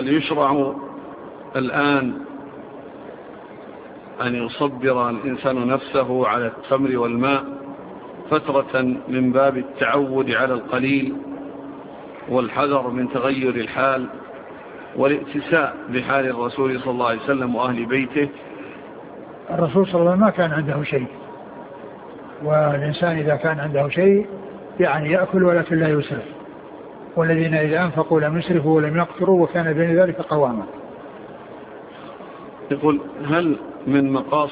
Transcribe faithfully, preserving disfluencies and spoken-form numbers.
هل يشرع الآن أن يصبر الإنسان نفسه على التمر والماء فترة من باب التعود على القليل والحذر من تغير الحال والائتساء بحال الرسول صلى الله عليه وسلم وأهل بيته؟ الرسول صلى الله عليه وسلم ما كان عنده شيء، والإنسان إذا كان عنده شيء يعني يأكل ولكن لا يسرف، والذين إذا أنفقوا لم يسرفوا ولم يقتروا وكان بين ذلك قواما. يقول هل من مقاصد